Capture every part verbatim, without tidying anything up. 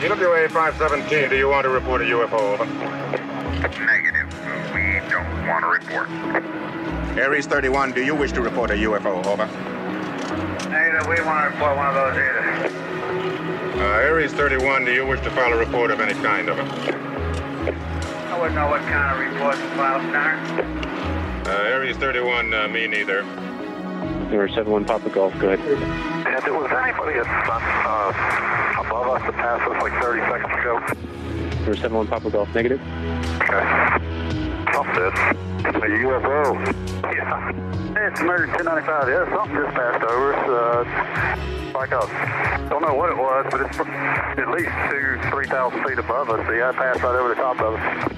E W A five seventeen, do you want to report a U F O? Over. Negative. We don't want to report. Aries thirty-one, do you wish to report a U F O? Over. Negative. We want to report one of those either. Uh, Aries thirty-one, do you wish to file a report of any kind? Over. I wouldn't know what kind of report to file, Center. Uh, Aries thirty-one, uh, me neither. Zero seven one Papa Golf, go ahead. And there was anybody that's uh, above us that passed us like thirty seconds ago? Zero seven one Papa Golf, negative. Okay. Something. It's a U F O. Yeah. It's American ten ninety-five. Yeah, something just passed over us. Uh, like a, don't know what it was, but it's at least two, three thousand feet above us. So yeah, it passed right over the top of us.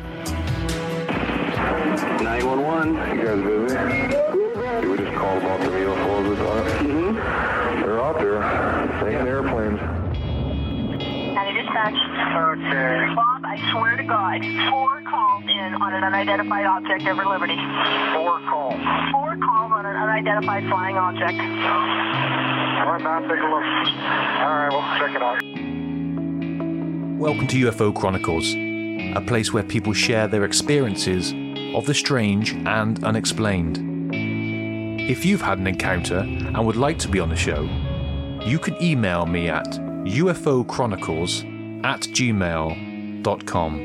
nine one one. You guys busy? Did we just call about the U F Os this time? Mm-hmm. They're out there. Taking airplanes. County Dispatch. Okay. Bob, I swear to God, four calls in on an unidentified object over Liberty. Four calls. Four calls on an unidentified flying object. All right, now take a look. All right, we'll check it out. Welcome to U F O Chronicles, a place where people share their experiences of the strange and unexplained. If you've had an encounter and would like to be on the show, you can email me at ufochronicles at gmail dot com.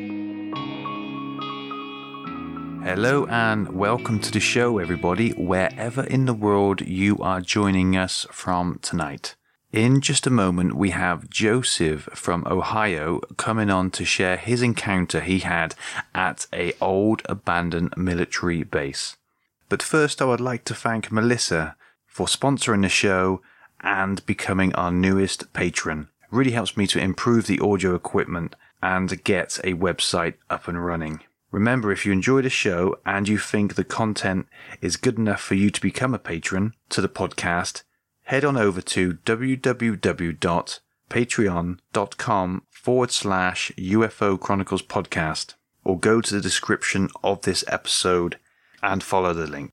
Hello and welcome to the show, everybody, wherever in the world you are joining us from tonight. In just a moment, we have Joseph from Ohio coming on to share his encounter he had at a old abandoned military base. But first, I would like to thank Melissa for sponsoring the show and becoming our newest patron. It really helps me to improve the audio equipment and get a website up and running. Remember, if you enjoy the show and you think the content is good enough for you to become a patron to the podcast, head on over to www.patreon.com forward slash UFO Chronicles podcast or go to the description of this episode and follow the link.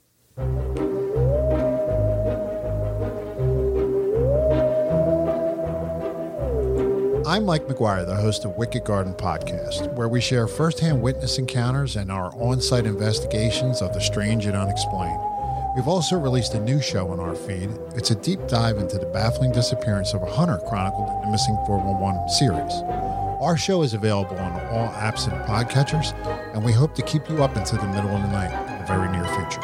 I'm Mike McGuire, the host of Wicked Garden Podcast, where we share firsthand witness encounters and our on-site investigations of the strange and unexplained. We've also released a new show on our feed. It's a deep dive into the baffling disappearance of a hunter chronicled in the Missing four one one series. Our show is available on all apps and podcatchers, and we hope to keep you up until the middle of the night in the very near future.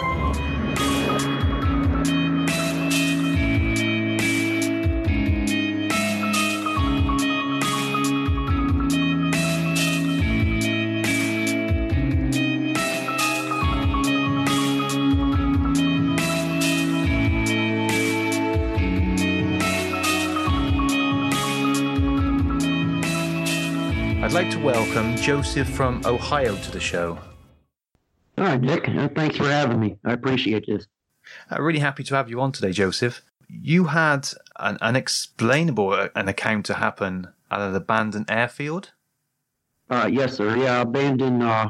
I'd like to welcome Joseph from Ohio to the show. All right, Nick. Uh, thanks for having me. I appreciate this. I'm really happy to have you on today, Joseph. You had an unexplainable uh, an encounter happen at an abandoned airfield? Uh, yes, sir. Yeah, abandoned uh,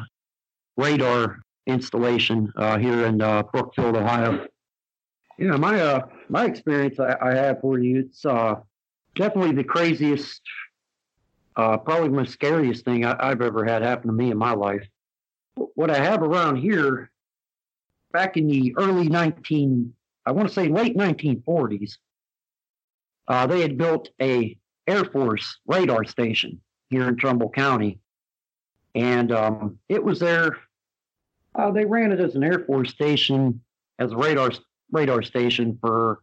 radar installation uh, here in uh, Brookfield, Ohio. Yeah, my uh, my experience I, I have for you, it's uh, definitely the craziest, uh, probably the most scariest thing I, I've ever had happen to me in my life. What I have around here, back in the early nineteen, I want to say late nineteen forties, uh, they had built a Air Force radar station here in Trumbull County. And um, it was there, uh, they ran it as an Air Force station, as a radar radar station for,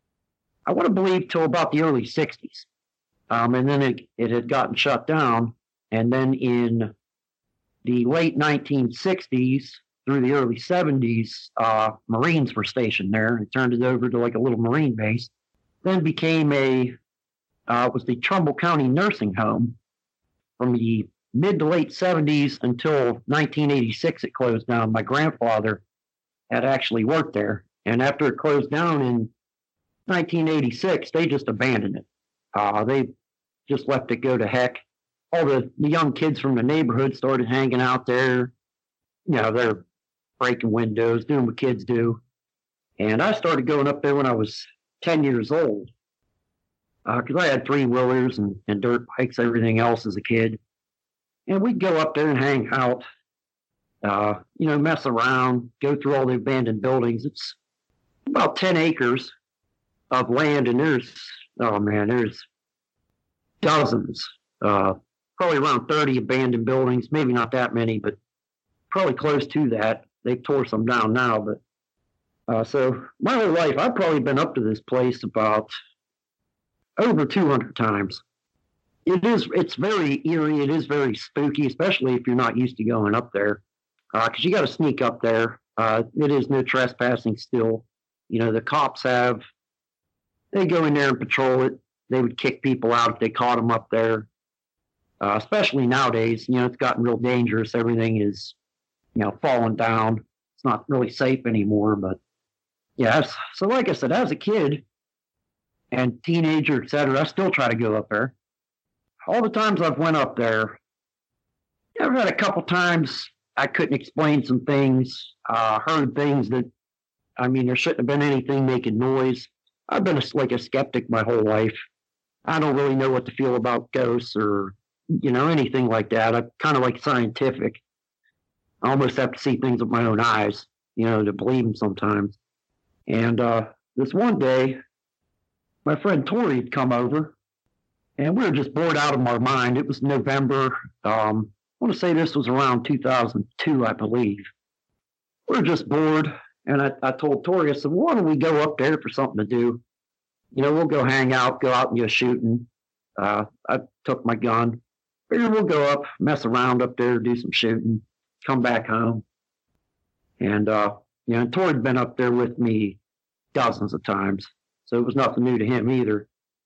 I want to believe, till about the early sixties. Um, and then it, it had gotten shut down. And then in the late nineteen sixties through the early seventies, uh, Marines were stationed there and turned it over to like a little Marine base. Then became a, uh, was the Trumbull County Nursing Home. From the mid to late seventies until nineteen eighty-six, it closed down. My grandfather had actually worked there. And after it closed down in nineteen eighty-six, they just abandoned it. Uh, they just left it go to heck. All the, the young kids from the neighborhood started hanging out there. You know, they're breaking windows, doing what kids do. And I started going up there when I was ten years old. because uh, I had three-wheelers and, and dirt bikes, everything else as a kid. And we'd go up there and hang out, uh, you know, mess around, go through all the abandoned buildings. It's about ten acres of land, and there's, oh man, there's dozens, uh, probably around thirty abandoned buildings, maybe not that many, but probably close to that. They've tore some down now, but uh, so my whole life, I've probably been up to this place about over two hundred times. It is, it's very eerie. It is very spooky, especially if you're not used to going up there, because uh, you got to sneak up there. Uh, it is no trespassing still. You know, the cops have, they go in there and patrol it. They would kick people out if they caught them up there, uh, especially nowadays. You know, it's gotten real dangerous. Everything is, you know, falling down. It's not really safe anymore, but yeah. So like I said, as a kid and teenager, et cetera, I still try to go up there. All the times I've went up there, I've had a couple times I couldn't explain some things, uh, heard things that, I mean, there shouldn't have been anything making noise. I've been a, like a skeptic my whole life. I don't really know what to feel about ghosts or, you know, anything like that. I'm kind of like scientific. I almost have to see things with my own eyes, you know, to believe them sometimes. And uh, this one day, my friend Tori had come over, and we were just bored out of our mind. It was November. Um, I want to say this was around two thousand two, I believe. We were just bored, and I, I told Tori, I said, well, why don't we go up there for something to do? You know, we'll go hang out, go out and go shooting. Uh, I took my gun. Figured we'll go up, mess around up there, do some shooting, come back home. And, uh, you know, Tori had been up there with me dozens of times, so it was nothing new to him either.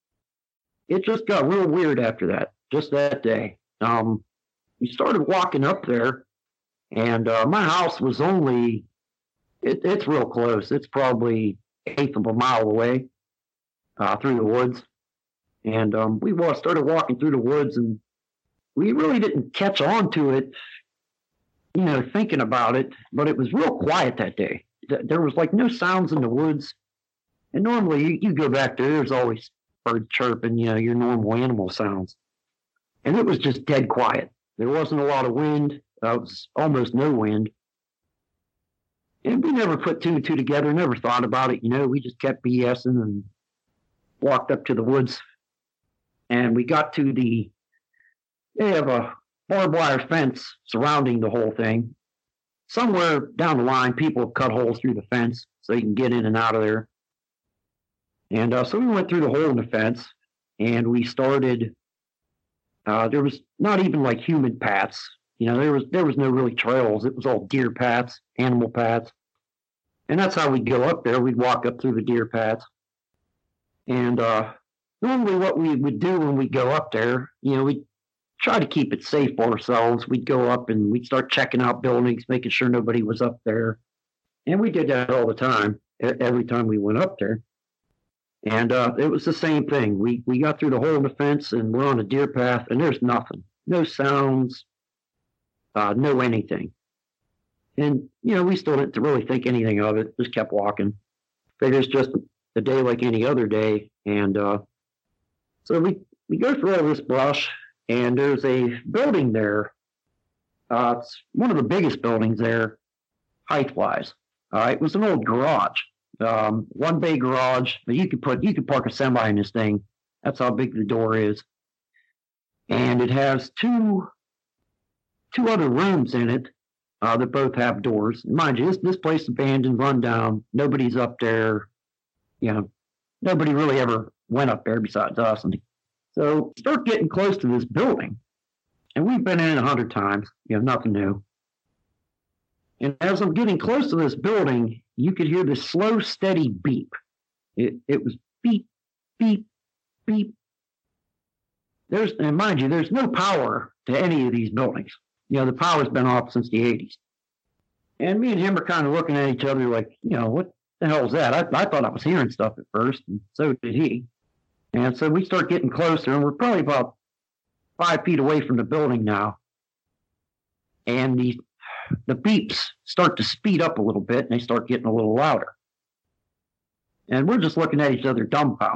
It just got real weird after that, just that day. Um, we started walking up there, and uh, my house was only, it, it's real close. It's probably eighth of a mile away uh, through the woods. And um, we started walking through the woods, and we really didn't catch on to it, you know, thinking about it, but it was real quiet that day. There was like no sounds in the woods. And normally you, you go back there, there's always bird chirping, you know, your normal animal sounds. And it was just dead quiet. There wasn't a lot of wind. Uh, it was almost no wind. And we never put two and two together, never thought about it. You know, we just kept BSing and walked up to the woods. And we got to the, they have a barbed wire fence surrounding the whole thing. Somewhere down the line, people have cut holes through the fence so you can get in and out of there. And uh, so we went through the hole in the fence, and we started, uh, there was not even like human paths. You know, there was there was no really trails. It was all deer paths, animal paths. And that's how we'd go up there. We'd walk up through the deer paths. And uh, normally what we would do when we go up there, you know, we'd try to keep it safe for ourselves. We'd go up and we'd start checking out buildings, making sure nobody was up there. And we did that all the time, every time we went up there. And uh, it was the same thing. We we got through the hole in the fence, and we're on a deer path, and there's nothing. No sounds, uh, no anything. And, you know, we still didn't really think anything of it, just kept walking. Figured it's just a day like any other day. And uh, so we, we go through all this brush, and there's a building there. Uh, it's one of the biggest buildings there, height-wise. Uh, it was an old garage. Um, one bay garage, but you could put you could park a semi in this thing. That's how big the door is. And it has two two other rooms in it uh, that both have doors. Mind you, this, this place is abandoned, run down. Nobody's up there. You know, nobody really ever went up there besides us. And so start getting close to this building. And we've been in it a hundred times. You know, nothing new. And as I'm getting close to this building, you could hear this slow, steady beep. It it was beep, beep, beep. There's, and mind you, there's no power to any of these buildings. You know, the power's been off since the eighties. And me and him are kind of looking at each other like, you know, what the hell is that? I, I thought I was hearing stuff at first, and so did he. And so we start getting closer, and we're probably about five feet away from the building now. And the the beeps start to speed up a little bit, and they start getting a little louder. And we're just looking at each other dumbfounded.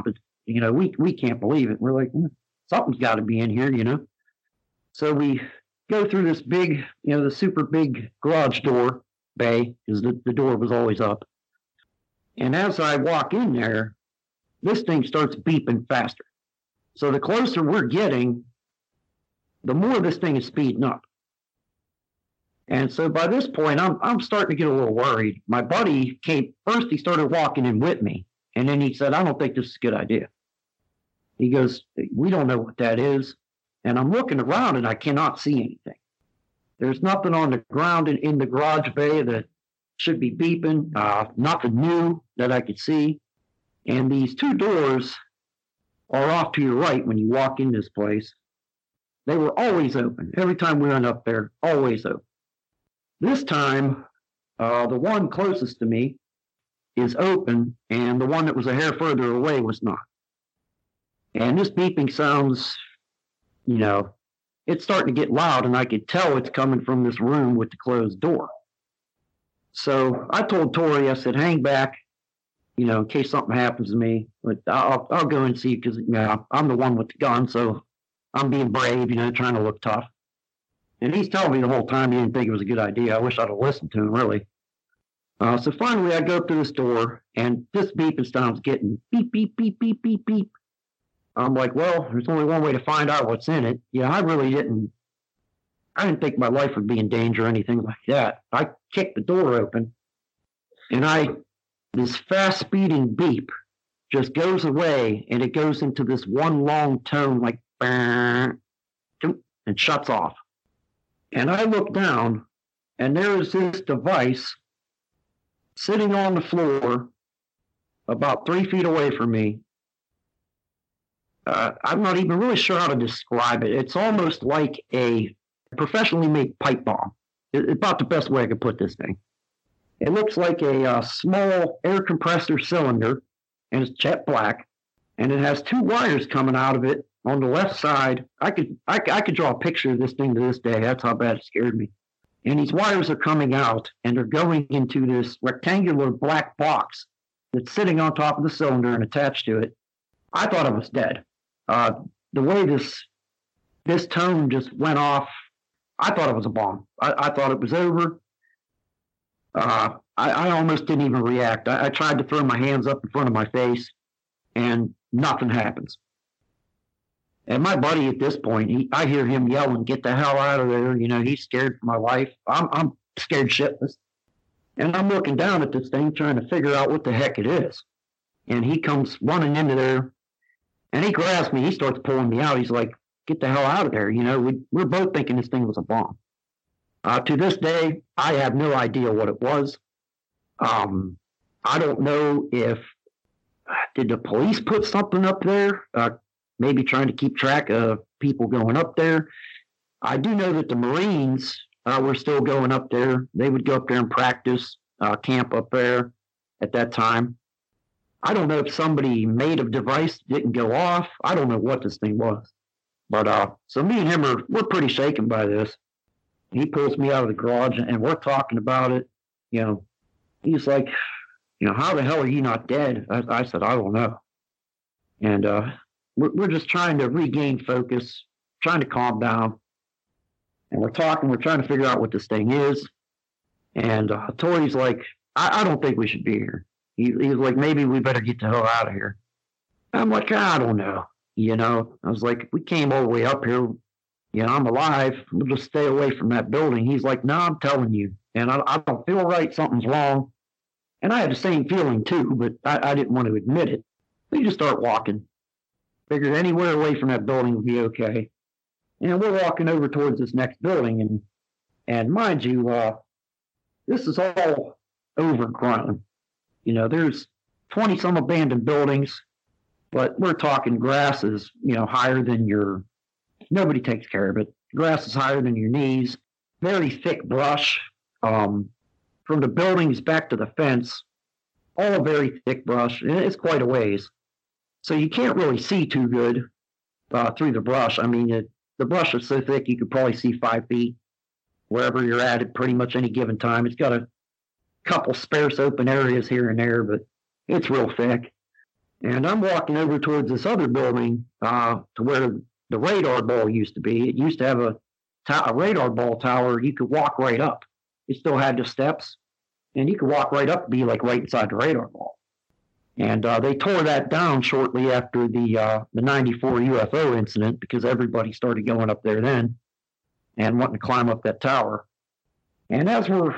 you know, we, we can't believe it. We're like, hmm, something's got to be in here, you know. So we go through this big, you know, the super big garage door bay, because the, the door was always up. And as I walk in there, this thing starts beeping faster. So the closer we're getting, the more this thing is speeding up. And so by this point, I'm I'm starting to get a little worried. My buddy came, first he started walking in with me, and then he said, I don't think this is a good idea. He goes, we don't know what that is. And I'm looking around, and I cannot see anything. There's nothing on the ground in, in the garage bay that should be beeping, uh, nothing new that I could see. And these two doors are off to your right when you walk in this place. They were always open. Every time we went up there, always open. This time, uh, the one closest to me is open, and the one that was a hair further away was not. And this beeping sounds, you know, it's starting to get loud, and I could tell it's coming from this room with the closed door. So I told Tori, I said, hang back, you know, in case something happens to me. But I'll, I'll go and see, because, you know, I'm the one with the gun, so I'm being brave, you know, trying to look tough. And he's telling me the whole time he didn't think it was a good idea. I wish I'd have listened to him, really. Uh, so finally, I go up to this door, and this beeping sound's getting beep, beep, beep, beep, beep, beep. I'm like, well, there's only one way to find out what's in it. Yeah, I really didn't, I didn't think my life would be in danger or anything like that. I kicked the door open, and I, this fast speeding beep just goes away, and it goes into this one long tone, like, and shuts off. And I look down, and there is this device sitting on the floor about three feet away from me. Uh, I'm not even really sure how to describe it. It's almost like a professionally made pipe bomb. It's about the best way I could put this thing. It looks like a uh, small air compressor cylinder, and it's jet black, and it has two wires coming out of it. On the left side, I could I, I could draw a picture of this thing to this day. That's how bad it scared me. And these wires are coming out, and they're going into this rectangular black box that's sitting on top of the cylinder and attached to it. I thought it was dead. Uh, the way this this tone just went off, I thought it was a bomb. I, I thought it was over. Uh, I, I almost didn't even react. I, I tried to throw my hands up in front of my face, and nothing happens. And my buddy at this point, he, I hear him yelling, get the hell out of there. You know, he's scared for my life. I'm, I'm scared shitless. And I'm looking down at this thing, trying to figure out what the heck it is. And he comes running into there, and he grabs me. He starts pulling me out. He's like, get the hell out of there. You know, we, we're both thinking this thing was a bomb. Uh, to this day, I have no idea what it was. Um, I don't know if, did the police put something up there? Uh, maybe trying to keep track of people going up there. I do know that the Marines uh, were still going up there. They would go up there and practice, uh, camp up there at that time. I don't know if somebody made a device didn't go off. I don't know what this thing was. But uh, so me and him are, we're pretty shaken by this. He pulls me out of the garage, and we're talking about it. You know, he's like, you know, how the hell are you not dead? I, I said, I don't know. And uh, we're, we're just trying to regain focus, trying to calm down. And we're talking, we're trying to figure out what this thing is. And uh, Tori's like, I, I don't think we should be here. He, he's like, maybe we better get the hell out of here. I'm like, I don't know. You know, I was like, we came all the way up here. You know, I'm alive. We'll just stay away from that building. He's like, no, I'm telling you. And I, I don't feel right. Something's wrong. And I had the same feeling too, but I, I didn't want to admit it. We just start walking. Figured anywhere away from that building would be okay. And we're walking over towards this next building. And, and mind you, uh, this is all overgrown. You know, there's twenty some abandoned buildings, but we're talking grass is, you know, higher than your, nobody takes care of it. Grass is higher than your knees, very thick brush. Um, from the buildings back to the fence, all very thick brush. It's quite a ways. So you can't really see too good uh, through the brush. I mean, it, the brush is so thick you could probably see five feet wherever you're at at pretty much any given time. It's got a couple sparse open areas here and there, but it's real thick. And I'm walking over towards this other building uh, to where the radar ball used to be. It used to have a, a radar ball tower. You could walk right up. It still had the steps, and you could walk right up and be like right inside the radar ball. And uh, they tore that down shortly after the uh, the ninety-four U F O incident because everybody started going up there then and wanting to climb up that tower. And as we're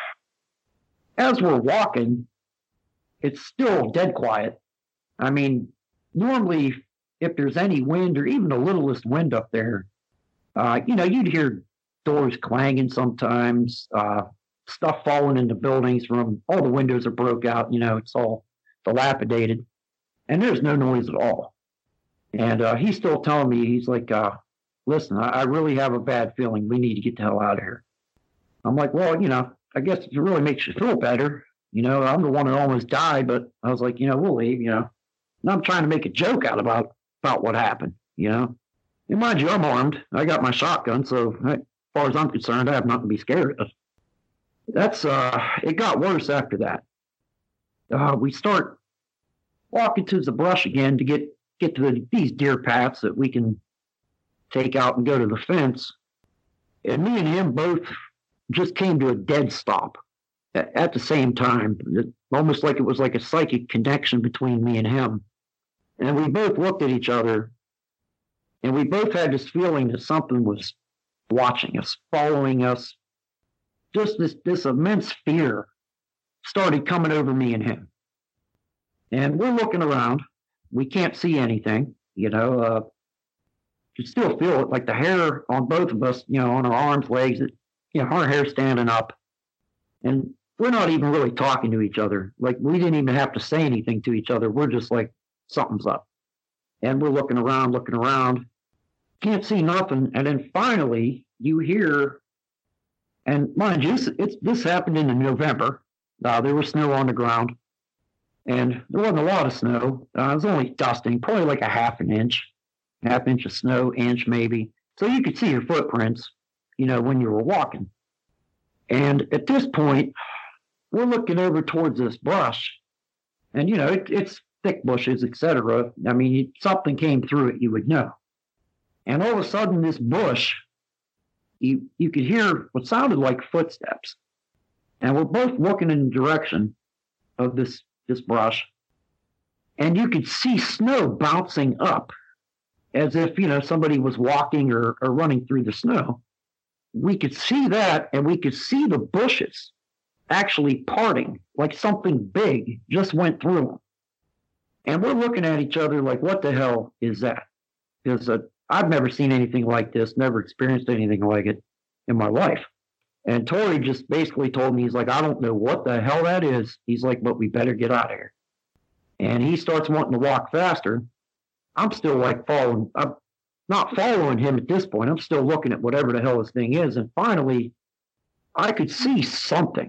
as we're walking, it's still dead quiet. I mean, normally if there's any wind or even the littlest wind up there, uh, you know, you'd hear doors clanging sometimes, uh, stuff falling into buildings from all the windows are broke out, you know, it's all dilapidated, and there's no noise at all. And uh, he's still telling me, he's like, uh, listen, I, I really have a bad feeling. We need to get the hell out of here. I'm like, well, you know, I guess if it really makes you feel better, you know, I'm the one that almost died, but I was like, you know, we'll leave, you know. And I'm trying to make a joke out about, about what happened, you know. And mind you, I'm armed. I got my shotgun, so as far as I'm concerned, I have nothing to be scared of. That's, uh, it got worse after that. Uh, we start walking to the brush again to get, get to the, these deer paths that we can take out and go to the fence. And me and him both just came to a dead stop at, at the same time, it, almost like it was like a psychic connection between me and him. And we both looked at each other, and we both had this feeling that something was watching us, following us. Just this, this immense fear started coming over me and him. And we're looking around. We can't see anything, you know. Uh, you still feel it, like the hair on both of us, you know, on our arms, legs, it, you know, our hair standing up. And we're not even really talking to each other. Like, we didn't even have to say anything to each other. We're just like, something's up. And we're looking around, looking around. Can't see nothing. And then finally, you hear, and mind you, it's, it's, this happened in November. Uh, there was snow on the ground. And there wasn't a lot of snow. Uh, it was only dusting, probably like a half an inch. Half inch of snow, inch maybe. So you could see your footprints, you know, when you were walking. And at this point, we're looking over towards this brush. And, you know, it, it's thick bushes, et cetera. I mean, if something came through it, you would know. And all of a sudden, this bush, you, you could hear what sounded like footsteps. And we're both looking in the direction of this, this brush. And you could see snow bouncing up as if, you know, somebody was walking or, or running through the snow. We could see that, and we could see the bushes actually parting, like something big just went through them. And we're looking at each other like, what the hell is that? Because uh, I've never seen anything like this, never experienced anything like it in my life. And Tori just basically told me, he's like, I don't know what the hell that is. He's like, but we better get out of here. And he starts wanting to walk faster. I'm still like following, I'm not following him at this point. I'm still looking at whatever the hell this thing is. And finally, I could see something.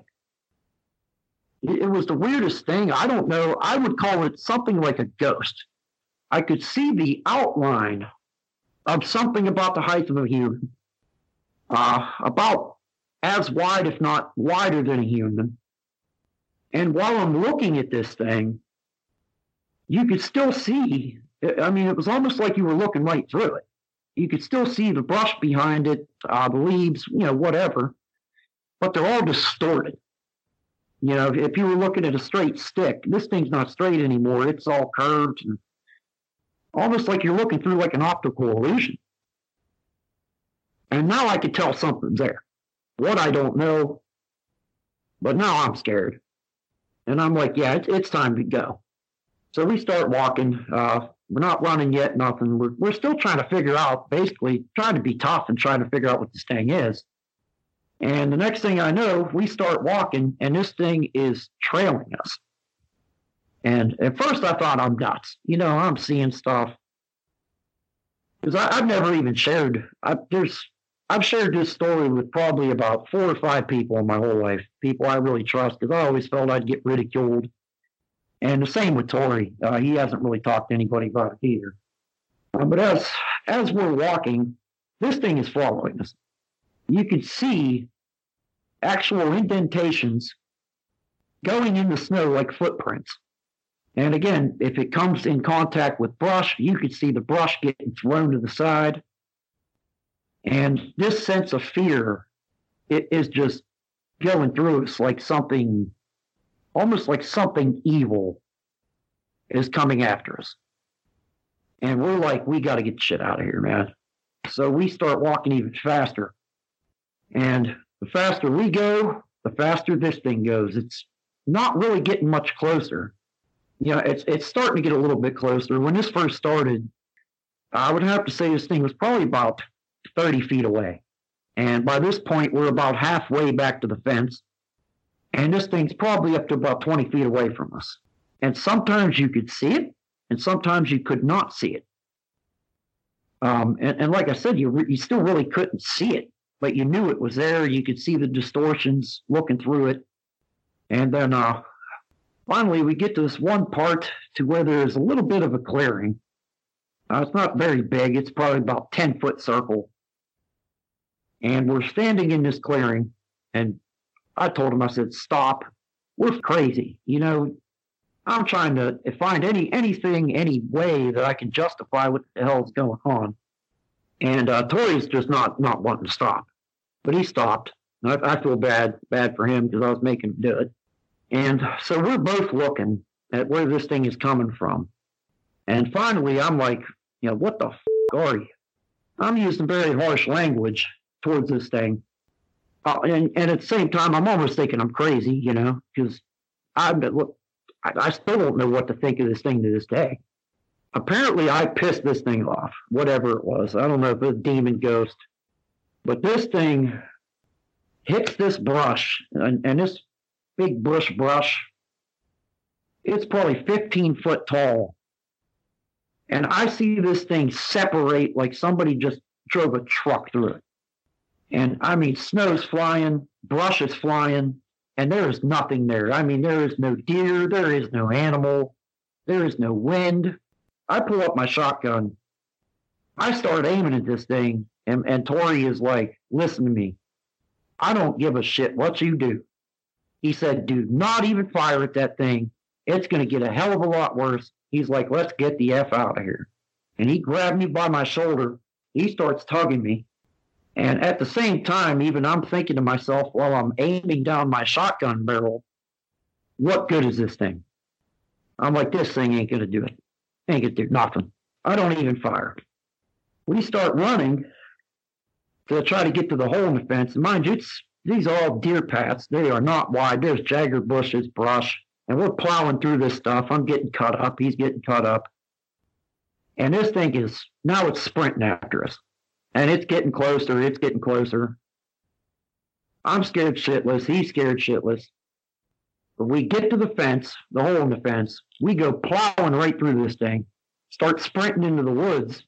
It was the weirdest thing. I don't know. I would call it something like a ghost. I could see the outline of something about the height of a human, uh, about as wide, if not wider than a human. And while I'm looking at this thing, you could still see, I mean, it was almost like you were looking right through it. You could still see the brush behind it, uh, the leaves, you know, whatever, but they're all distorted. You know, if you were looking at a straight stick, this thing's not straight anymore. It's all curved, and almost like you're looking through like an optical illusion. And now I could tell something's there. What, I don't know, but now I'm scared. And I'm like, yeah, it's, it's time to go. So we start walking. Uh, we're not running yet, nothing. We're, we're still trying to figure out, basically trying to be tough and trying to figure out what this thing is. And the next thing I know, we start walking, and this thing is trailing us. And at first I thought I'm nuts. You know, I'm seeing stuff. Because I've never even shared, I, there's, I've shared this story with probably about four or five people in my whole life, people I really trust, because I always felt I'd get ridiculed. And the same with Tori. Uh, he hasn't really talked to anybody about it either. Uh, but as, as we're walking, this thing is following us. You could see actual indentations going in the snow like footprints. And again, if it comes in contact with brush, you could see the brush getting thrown to the side. And this sense of fear, it is just going through us like something, almost like something evil is coming after us. And we're like, we got to get shit out of here, man. So we start walking even faster. And the faster we go, the faster this thing goes. It's not really getting much closer. You know, it's it's starting to get a little bit closer. When this first started, I would have to say this thing was probably about thirty feet away. And by this point, we're about halfway back to the fence. And this thing's probably up to about twenty feet away from us. And sometimes you could see it, and sometimes you could not see it. Um, and, and like I said, you, re- you still really couldn't see it, but you knew it was there. You could see the distortions looking through it. And then uh, finally, we get to this one part to where there's a little bit of a clearing. Uh, it's not very big. It's probably about ten-foot circle. And we're standing in this clearing, and I told him, I said, stop. We're crazy. You know, I'm trying to find any anything, any way that I can justify what the hell is going on. And uh, Tori's just not not wanting to stop. But he stopped. I, I feel bad bad for him because I was making him do it. And so we're both looking at where this thing is coming from. And finally, I'm like, you know, what the f*** are you? I'm using very harsh language towards this thing. Uh, and, and at the same time, I'm almost thinking I'm crazy, you know, because I, I, I still don't know what to think of this thing to this day. Apparently, I pissed this thing off, whatever it was. I don't know if it was a demon ghost. But this thing hits this brush, and, and this big bush brush, it's probably fifteen foot tall. And I see this thing separate like somebody just drove a truck through it. And I mean, snow's flying, brush is flying, and there is nothing there. I mean, there is no deer, there is no animal, there is no wind. I pull up my shotgun. I start aiming at this thing, and, and Tori is like, listen to me. I don't give a shit what you do. He said, do not even fire at that thing. It's going to get a hell of a lot worse. He's like, let's get the F out of here. And he grabbed me by my shoulder. He starts tugging me. And at the same time, even I'm thinking to myself while I'm aiming down my shotgun barrel, what good is this thing? I'm like, this thing ain't going to do it. Ain't going to do nothing. I don't even fire. We start running to try to get to the hole in the fence. And mind you, it's, these are all deer paths. They are not wide. There's jagger bushes, brush. And we're plowing through this stuff. I'm getting cut up. He's getting cut up. And this thing is, now it's sprinting after us. And it's getting closer. It's getting closer. I'm scared shitless. He's scared shitless. But we get to the fence, the hole in the fence. We go plowing right through this thing. Start sprinting into the woods.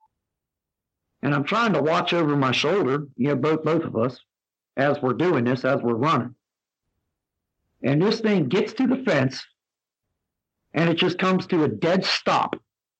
And I'm trying to watch over my shoulder, you know, both, both of us, as we're doing this, as we're running. And this thing gets to the fence, and it just comes to a dead stop.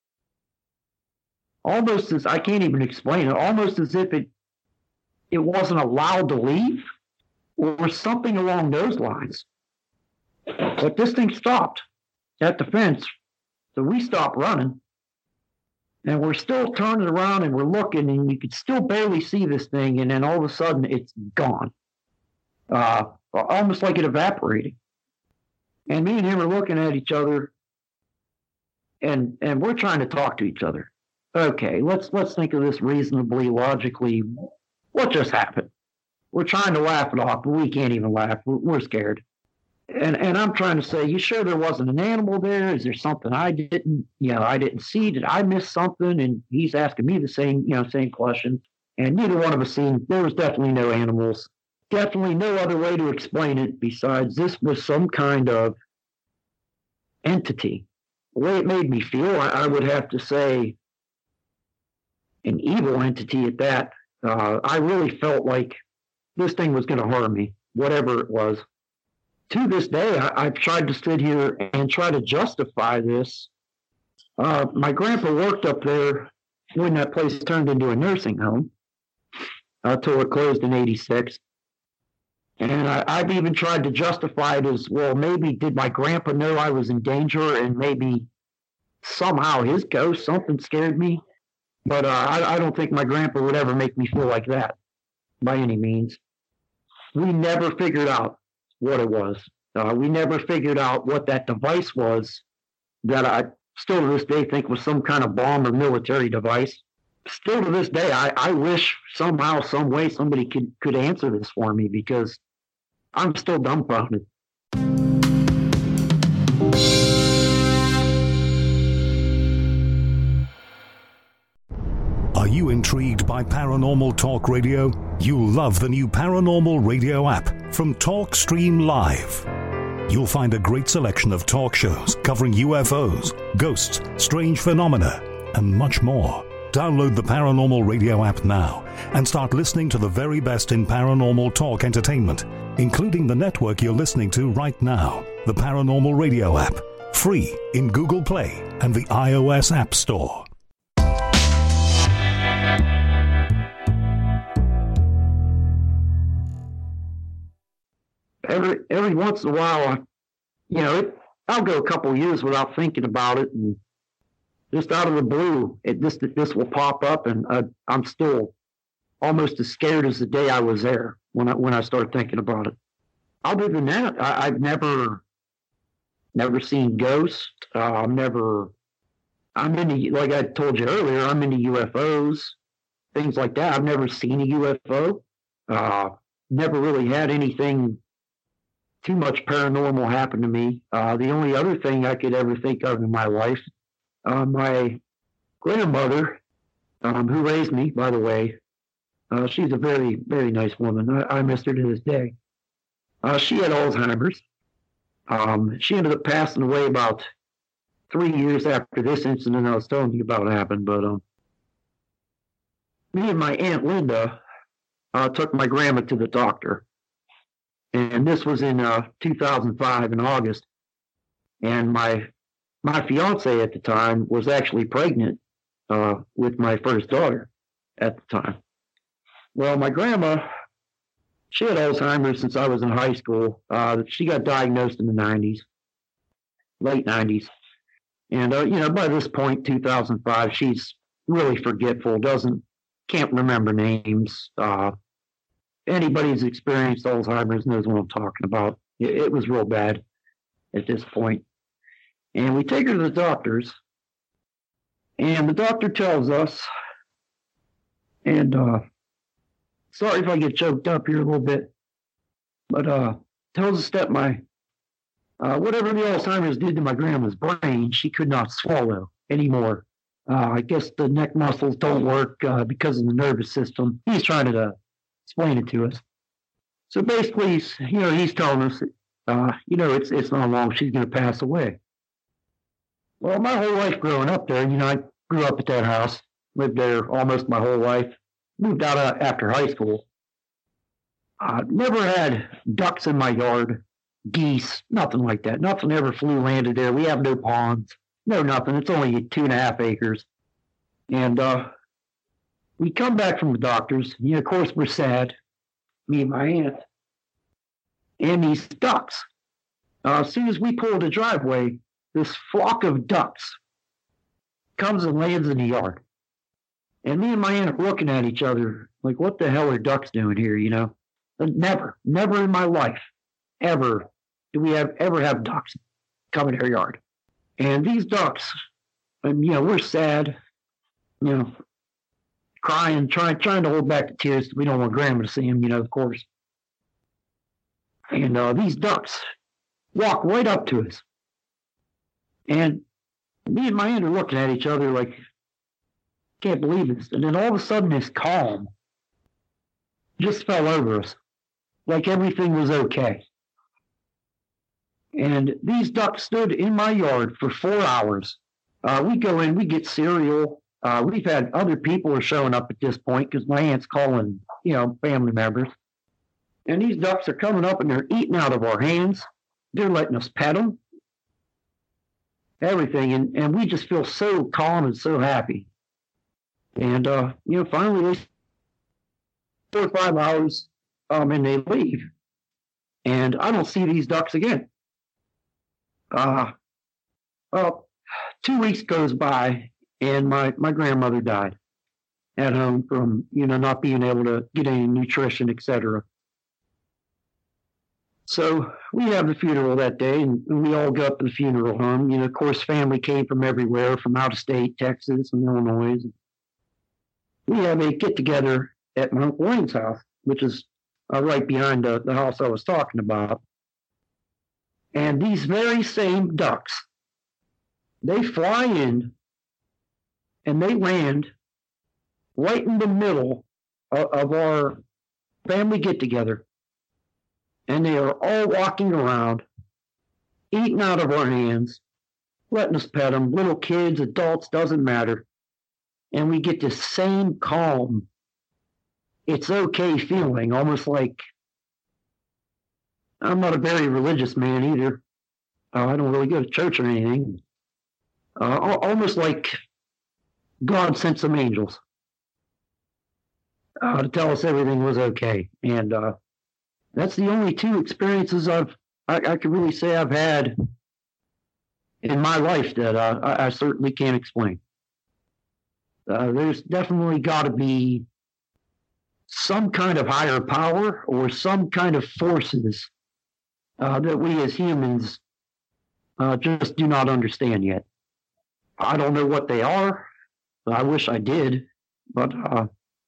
Almost as, I can't even explain it, almost as if it it wasn't allowed to leave, or something along those lines. But this thing stopped at the fence, so we stopped running. And we're still turning around, and we're looking, and you could still barely see this thing, and then all of a sudden, it's gone. Uh, almost like it evaporated. And me and him are looking at each other, and and we're trying to talk to each other. Okay, let's let's think of this reasonably, logically. What just happened? We're trying to laugh it off, but we can't even laugh. We're, we're scared. And and I'm trying to say, you sure there wasn't an animal there? Is there something I didn't, you know, I didn't see? Did I miss something? And he's asking me the same, you know, same question. And neither one of us seen. There was definitely no animals. Definitely no other way to explain it besides this was some kind of entity. The way it made me feel, I, I would have to say an evil entity at that. Uh, I really felt like this thing was going to harm me, whatever it was. To this day, I, I've tried to sit here and try to justify this. Uh, my grandpa worked up there when that place turned into a nursing home until it closed in eighty-six. And I, I've even tried to justify it as, well, maybe did my grandpa know I was in danger and maybe somehow his ghost, something scared me. But uh, I, I don't think my grandpa would ever make me feel like that by any means. We never figured out what it was. Uh, we never figured out what that device was that I still to this day think was some kind of bomb or military device. Still to this day, I, I wish somehow, some way somebody could, could answer this for me because I'm still dumbfounded. Are you intrigued by Paranormal Talk Radio? You'll love the new Paranormal Radio app from TalkStream Live. You'll find a great selection of talk shows covering U F Os, ghosts, strange phenomena, and much more. Download the Paranormal Radio app now and start listening to the very best in paranormal talk entertainment, including the network you're listening to right now, the Paranormal Radio app, free in Google Play and the iOS App Store. Every every once in a while, you know, it, I'll go a couple of years without thinking about it, and just out of the blue, it this this will pop up, and I, I'm still almost as scared as the day I was there when I when I start thinking about it. Other than that, I, I've never never seen ghosts. Uh, I've never. I'm into, like I told you earlier, I'm into U F Os, things like that. I've never seen a U F O. Uh, never really had anything too much paranormal happen to me. Uh, the only other thing I could ever think of in my life, uh, my grandmother, um, who raised me, by the way, uh, she's a very, very nice woman. I, I miss her to this day. Uh, she had Alzheimer's. Um, she ended up passing away about three years after this incident I was telling you about happened. But um, me and my Aunt Linda uh, took my grandma to the doctor. And this was in uh, two thousand five in August. And my my fiance at the time was actually pregnant uh, with my first daughter at the time. Well, my grandma, she had Alzheimer's since I was in high school. Uh, she got diagnosed in the nineties, late nineties. And, uh, you know, by this point, two thousand five, she's really forgetful, doesn't, can't remember names. Uh, anybody who's experienced Alzheimer's knows what I'm talking about. It, it was real bad at this point. And we take her to the doctors, and the doctor tells us, and uh, sorry if I get choked up here a little bit, but uh, tells us that my, uh, whatever the Alzheimer's did to my grandma's brain, she could not swallow anymore. Uh, I guess the neck muscles don't work uh, because of the nervous system. He's trying to uh, explain it to us. So basically, he's, you know, he's telling us, uh, you know, it's it's not long, she's going to pass away. Well, my whole life growing up there, you know, I grew up at that house, lived there almost my whole life, moved out uh, after high school. I uh, never had ducks in my yard, geese, nothing like that. Nothing ever flew, landed there. We have no ponds, no nothing. It's only two and a half acres. And uh, we come back from the doctors. You know, of course, we're sad, me and my aunt. And these ducks, uh, as soon as we pull the driveway, this flock of ducks comes and lands in the yard. And me and my aunt are looking at each other like, what the hell are ducks doing here, you know? Never, never in my life, ever, do we have ever have ducks come in our yard. And these ducks, and, you know, we're sad, you know, crying, trying, trying to hold back the tears. We don't want Grandma to see them, you know, of course. And uh, these ducks walk right up to us. And me and my aunt are looking at each other like, can't believe this. And then all of a sudden, this calm just fell over us, like everything was okay. And these ducks stood in my yard for four hours. Uh, we go in, we get cereal. Uh, we've had other people are showing up at this point because my aunt's calling, you know, family members. And these ducks are coming up and they're eating out of our hands. They're letting us pet them. Everything. And, and we just feel so calm and so happy. And, uh, you know, finally, they four or five hours, um, and they leave. and I don't see these ducks again. Uh, well, two weeks goes by, and my, my grandmother died at home from, you know, not being able to get any nutrition, et cetera. So we have the funeral that day, and we all go up to the funeral home. You know, of course, family came from everywhere, from out of state, Texas and Illinois. We have a get-together at my Uncle Wayne's house, which is uh, right behind the, the house I was talking about. And these very same ducks, they fly in, and they land right in the middle of, of our family get-together. And they are all walking around, eating out of our hands, letting us pet them, little kids, adults, doesn't matter. And we get this same calm, it's okay feeling, almost like, I'm not a very religious man either. Uh, I don't really go to church or anything. Uh, almost like God sent some angels uh, to tell us everything was okay. And uh, that's the only two experiences I've, I, I could really say I've had in my life that uh, I, I certainly can't explain. Uh, there's definitely got to be some kind of higher power or some kind of forces uh, that we as humans uh, just do not understand yet. I don't know what they are. I wish I did, but uh,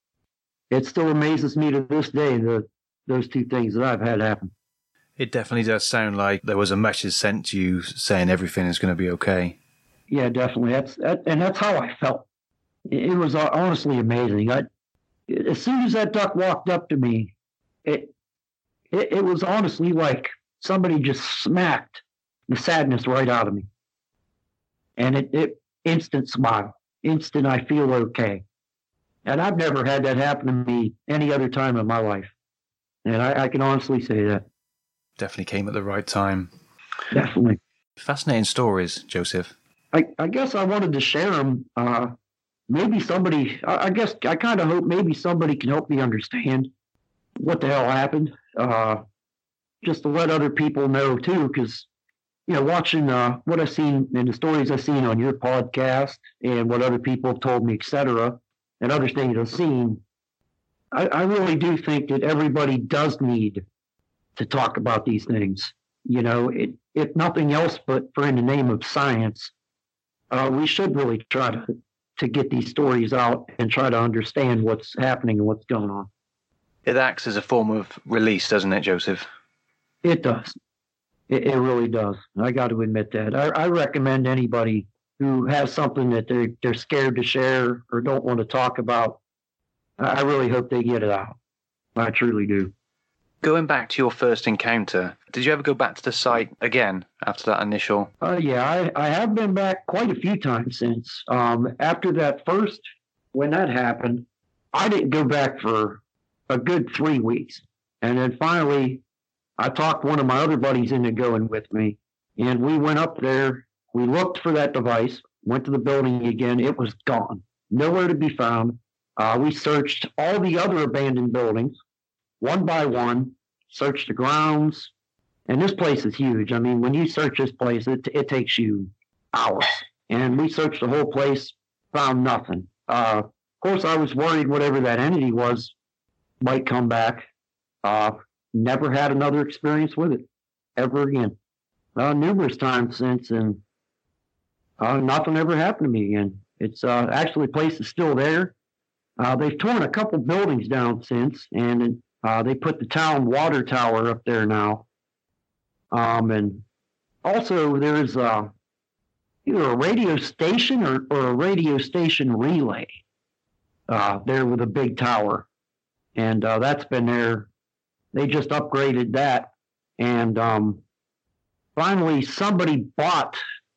it still amazes me to this day that those two things that I've had happen. It definitely does sound like there was a message sent to you saying everything is going to be okay. Yeah, definitely. That's that, and that's how I felt. It, it was honestly amazing. I, as soon as that duck walked up to me, it, it it was honestly like somebody just smacked the sadness right out of me. And it, it instant smile, instant I feel okay. And I've never had that happen to me any other time in my life. And I, I can honestly say that. Definitely came at the right time. Definitely. Fascinating stories, Joseph. I, I guess I wanted to share them. Uh, maybe somebody, I, I guess I kind of hope maybe somebody can help me understand what the hell happened. Uh, just to let other people know too, because, you know, watching uh, what I've seen and the stories I've seen on your podcast and what other people have told me, et cetera, and other things I've seen, I, I really do think that everybody does need to talk about these things. You know, it, if nothing else but for in the name of science, uh, we should really try to, to get these stories out and try to understand what's happening and what's going on. It acts as a form of release, doesn't it, Joseph? It does. It, it really does. I got to admit that. I, I recommend anybody who has something that they're, they're scared to share or don't want to talk about, I really hope they get it out. I truly do. Going back to your first encounter, did you ever go back to the site again after that initial? Uh, yeah, I, I have been back quite a few times since. Um, after that first, when that happened, I didn't go back for a good three weeks. And then finally, I talked one of my other buddies into going with me. And we went up there. We looked for that device, went to the building again. It was gone. Nowhere to be found. Uh, we searched all the other abandoned buildings, one by one, searched the grounds. And this place is huge. I mean, when you search this place, it, it takes you hours. And we searched the whole place, found nothing. Uh, of course, I was worried whatever that entity was might come back. Uh, never had another experience with it ever again. Uh, numerous times since, and uh, nothing ever happened to me again. It's uh, actually, the place is still there. Uh, they've torn a couple buildings down since, and uh, they put the town water tower up there now. Um, and also there's uh, either a radio station or, or a radio station relay uh, there with a big tower. And uh, that's been there. They just upgraded that. And um, finally, somebody bought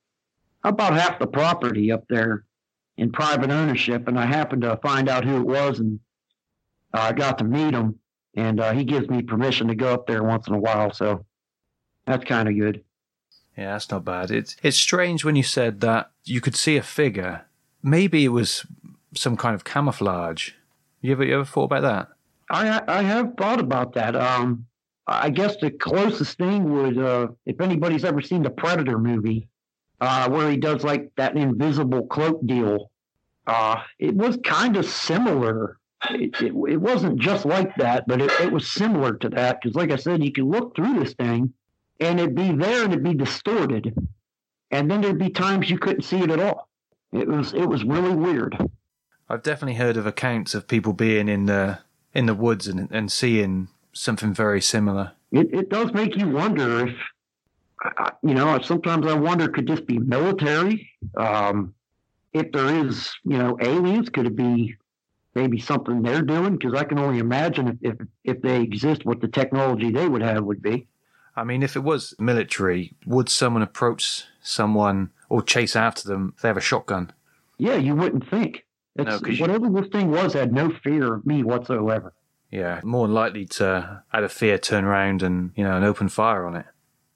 about half the property up there in private ownership, and I happened to find out who it was, and uh, I got to meet him, and uh, he gives me permission to go up there once in a while, so that's kind of good. Yeah, that's not bad. It's it's strange when you said that you could see a figure. Maybe it was some kind of camouflage. You ever you ever thought about that? I I have thought about that. Um, I guess the closest thing would, uh, if anybody's ever seen the Predator movie, uh, where he does like that invisible cloak deal, uh, it was kind of similar. It, it, it wasn't just like that, but it, it was similar to that. Because like I said, you could look through this thing and it'd be there and it'd be distorted. And then there'd be times you couldn't see it at all. It was it was really weird. I've definitely heard of accounts of people being in the in the woods and, and seeing something very similar. It, it does make you wonder if, you know, sometimes I wonder, could this be military? Um, if there is, you know, aliens, could it be maybe something they're doing? Because I can only imagine if, if, if they exist, what the technology they would have would be. I mean, if it was military, would someone approach someone or chase after them if they have a shotgun? Yeah, you wouldn't think. It's, no, whatever you... this thing was had no fear of me whatsoever. Yeah, more than likely to, out of fear, turn around and, you know, and open fire on it.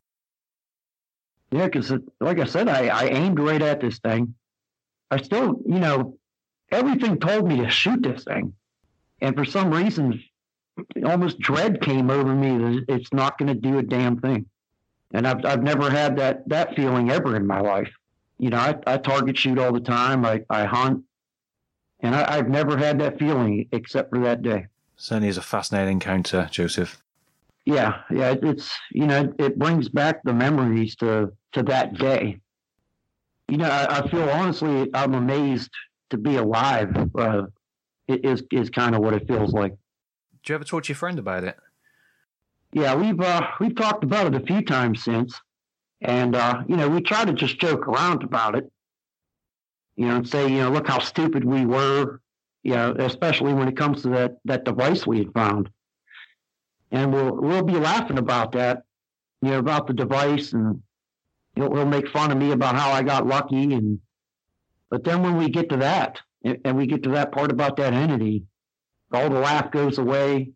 Yeah, because, like I said, I, I aimed right at this thing. I still, you know, everything told me to shoot this thing. And for some reason, almost dread came over me that it's not going to do a damn thing. And I've I've never had that, that feeling ever in my life. You know, I, I target shoot all the time. I, I hunt. And I, I've never had that feeling except for that day. Certainly is a fascinating encounter, Joseph. Yeah, yeah, it's, you know, it brings back the memories to, to that day. You know, I, I feel, honestly, I'm amazed to be alive, uh, is, is kind of what it feels like. Did you ever talk to your friend about it? Yeah, we've, uh, we've talked about it a few times since. And, uh, you know, we try to just joke around about it. You know, and say, you know, look how stupid we were. You know, especially when it comes to that, that device we had found. And we'll we'll be laughing about that, you know, about the device, and he'll, he'll make fun of me about how I got lucky. And but then when we get to that, and we get to that part about that entity, all the laugh goes away,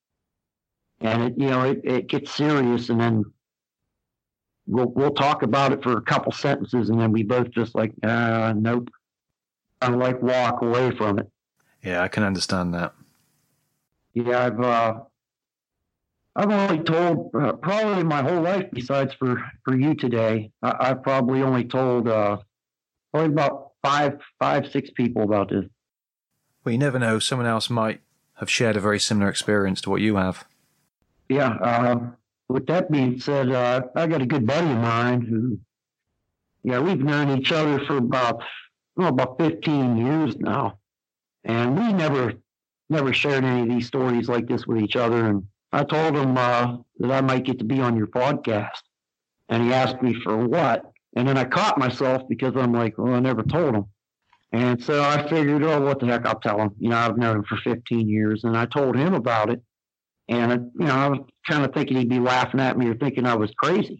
and it, you know, it, it gets serious, and then we'll we'll talk about it for a couple sentences, and then we both just like, uh, nope, and like walk away from it. Yeah, I can understand that. Yeah, I've uh, I've only told uh, probably my whole life, besides for, for you today, I, I've probably only told uh, probably about five, five, six people about this. Well, you never know. Someone else might have shared a very similar experience to what you have. Yeah. Uh, with that being said, uh, I got a good buddy of mine who, yeah, we've known each other for about, well, about fifteen years now. And we never, never shared any of these stories like this with each other. And I told him uh, that I might get to be on your podcast. And he asked me for what. And then I caught myself because I'm like, well, I never told him. And so I figured, oh, what the heck, I'll tell him. You know, I've known him for fifteen years. And I told him about it. And, you know, I was kind of thinking he'd be laughing at me or thinking I was crazy.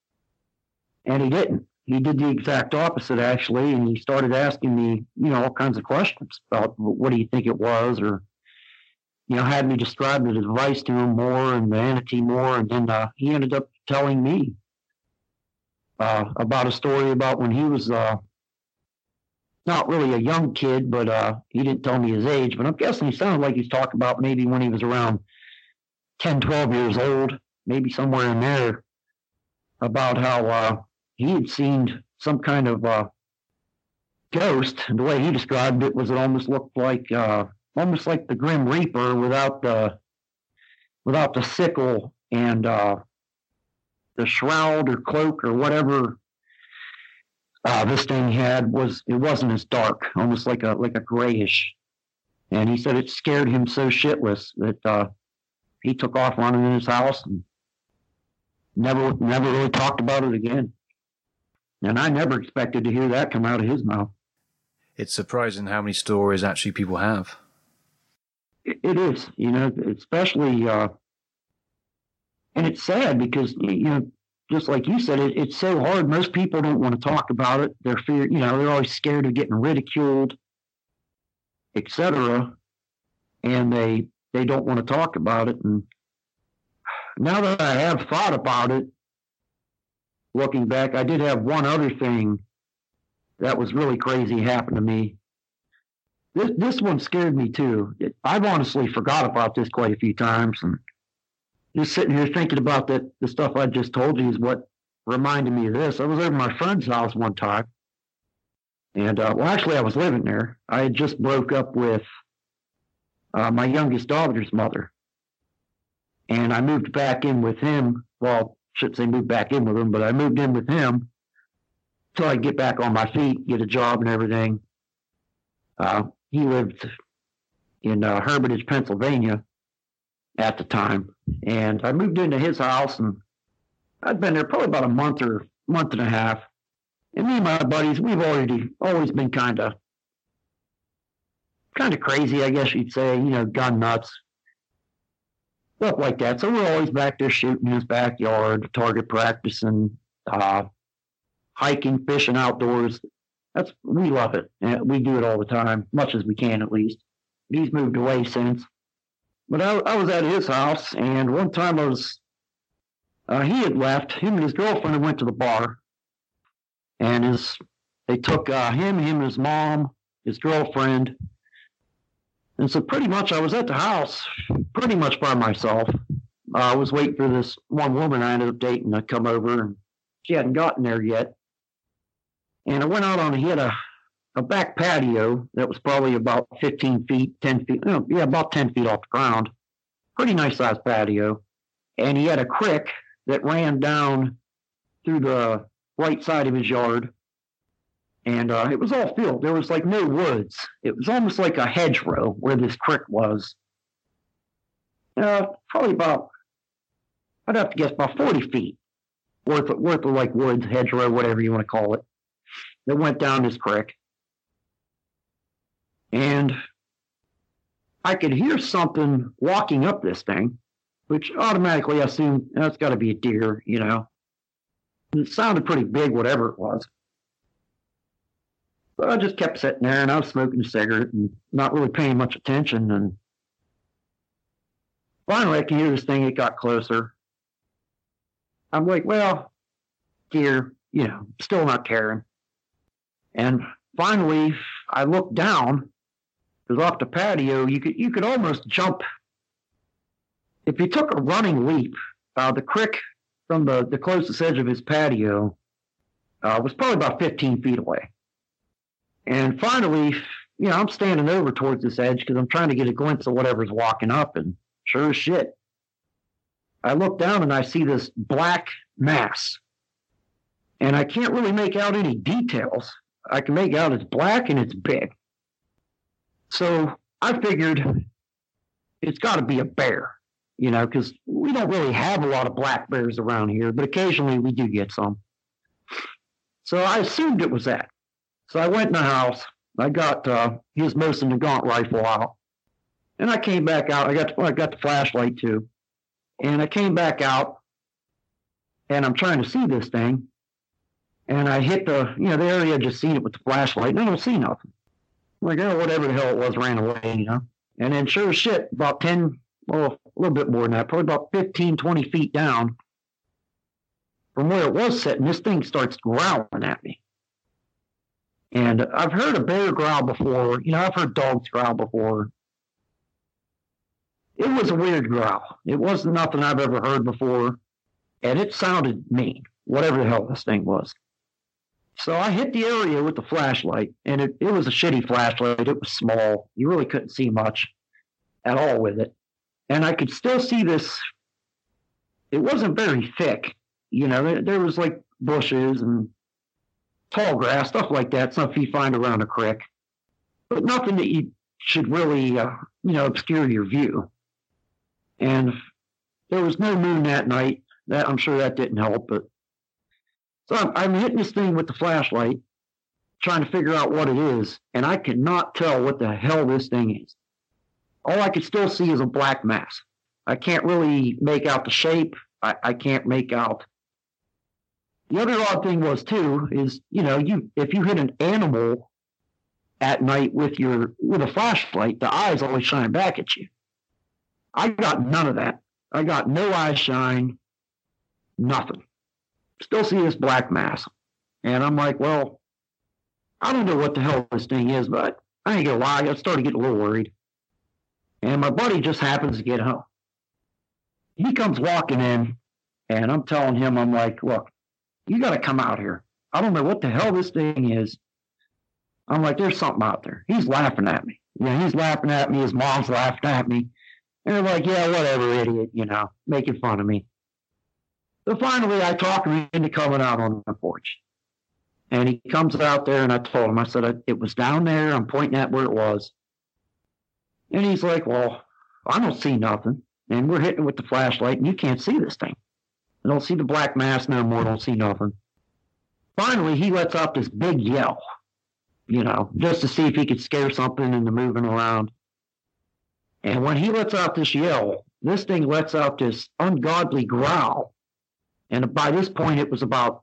And he didn't. He did the exact opposite, actually, and he started asking me, you know, all kinds of questions about what do you think it was, or, you know, had me describe the device to him more and the entity more, and then uh, he ended up telling me uh, about a story about when he was uh, not really a young kid, but uh, he didn't tell me his age, but I'm guessing he sounded like he's talking about maybe when he was around ten, twelve years old, maybe somewhere in there, about how uh, he had seen some kind of uh, ghost. And the way he described it was it almost looked like uh, almost like the Grim Reaper without the without the sickle and uh, the shroud or cloak or whatever uh, this thing had was it wasn't as dark, almost like a like a grayish. And he said it scared him so shitless that uh, he took off running in his house and never never really talked about it again. And I never expected to hear that come out of his mouth. It's surprising how many stories actually people have. It, it is, you know, especially, uh, and it's sad because, you know, just like you said, it, it's so hard. Most people don't want to talk about it. They're fear, you know, they're always scared of getting ridiculed, et cetera. And they they don't want to talk about it. And now that I have thought about it, looking back, I did have one other thing that was really crazy happen to me. This this one scared me too. It, I've honestly forgot about this quite a few times, and just sitting here thinking about that, the stuff I just told you is what reminded me of this. I was over at my friend's house one time. And, uh, well, actually, I was living there. I had just broke up with uh, my youngest daughter's mother. And I moved back in with him. Well, I shouldn't say moved back in with him, but I moved in with him until I could get back on my feet, get a job and everything. Uh, he lived in uh, Hermitage, Pennsylvania at the time. And I moved into his house, and I'd been there probably about a month or month and a half. And me and my buddies, we've already always been kind of kind of crazy, I guess you'd say, you know, gun nuts, stuff like that. So we're always back there shooting in his backyard, target practicing, uh, hiking, fishing outdoors. That's we love it. And we do it all the time, much as we can at least. He's moved away since. But I, I was at his house, and one time I was, uh, he had left. Him and his girlfriend went to the bar. And his, they took uh, him, him, his mom, his girlfriend. And so pretty much I was at the house pretty much by myself. Uh, I was waiting for this one woman I ended up dating to come over, and she hadn't gotten there yet. And I went out on, he had a, a back patio that was probably about fifteen feet, ten feet, no, yeah, about ten feet off the ground. Pretty nice sized patio. And he had a creek that ran down through the right side of his yard, and uh, it was all filled. There was like no woods. It was almost like a hedgerow where this creek was. Uh, probably about, I'd have to guess about forty feet worth of, worth of like woods, hedgerow, whatever you want to call it, that went down this creek. And I could hear something walking up this thing, which automatically I assumed that's got to be a deer, you know. It sounded pretty big, whatever it was. But I just kept sitting there, and I was smoking a cigarette and not really paying much attention. And finally, I could hear this thing. It got closer. I'm like, well, deer, you know, still not caring. And finally, I looked down, because off the patio, you could you could almost jump. If you took a running leap, uh, the creek from the, the closest edge of his patio uh, was probably about fifteen feet away. And finally, you know, I'm standing over towards this edge because I'm trying to get a glimpse of whatever's walking up, and sure as shit, I look down and I see this black mass. And I can't really make out any details. I can make out it's black and it's big. So I figured it's got to be a bear. You know, because we don't really have a lot of black bears around here, but occasionally we do get some. So I assumed it was that. So I went in the house. I got uh, his Mosin Nagant rifle out, and I came back out. I got the, I got the flashlight too, and I came back out, and I'm trying to see this thing, and I hit the you know the area I just seen it with the flashlight, and I don't see nothing. I'm like, oh, whatever the hell it was ran away, you know. And then sure as shit, about ten. Well, a little bit more than that, probably about fifteen, twenty feet down from where it was sitting, this thing starts growling at me. And I've heard a bear growl before. You know, I've heard dogs growl before. It was a weird growl. It wasn't nothing I've ever heard before. And it sounded mean, whatever the hell this thing was. So I hit the area with the flashlight, and it, it was a shitty flashlight. It was small. You really couldn't see much at all with it. And I could still see this. It wasn't very thick. You know, there, there was like bushes and tall grass, stuff like that, stuff you find around a creek. But nothing that you should really, uh, you know, obscure your view. And there was no moon that night. That I'm sure that didn't help. But so I'm, I'm hitting this thing with the flashlight, trying to figure out what it is. And I cannot tell what the hell this thing is. All I could still see is a black mass. I can't really make out the shape. I, I can't make out. The other odd thing was, too, is, you know, you if you hit an animal at night with your with a flashlight, the eyes always shine back at you. I got none of that. I got no eye shine, nothing. Still see this black mass. And I'm like, well, I don't know what the hell this thing is, but I ain't gonna lie, I started getting a little worried. And my buddy just happens to get home. he comes walking in, and I'm telling him, I'm like, look, you got to come out here. I don't know what the hell this thing is. I'm like, there's something out there. He's laughing at me. You know, he's laughing at me. His mom's laughing at me. And they're like, yeah, whatever, idiot, you know, making fun of me. So finally, I talked him into coming out on the porch. And he comes out there, and I told him, I said, it was down there. I'm pointing at where it was. And he's like, well, I don't see nothing. And we're hitting with the flashlight, and you can't see this thing. I don't see the black mass no more. Don't see nothing. Finally, he lets out this big yell, you know, just to see if he could scare something into moving around. And when he lets out this yell, this thing lets out this ungodly growl. And by this point, it was about,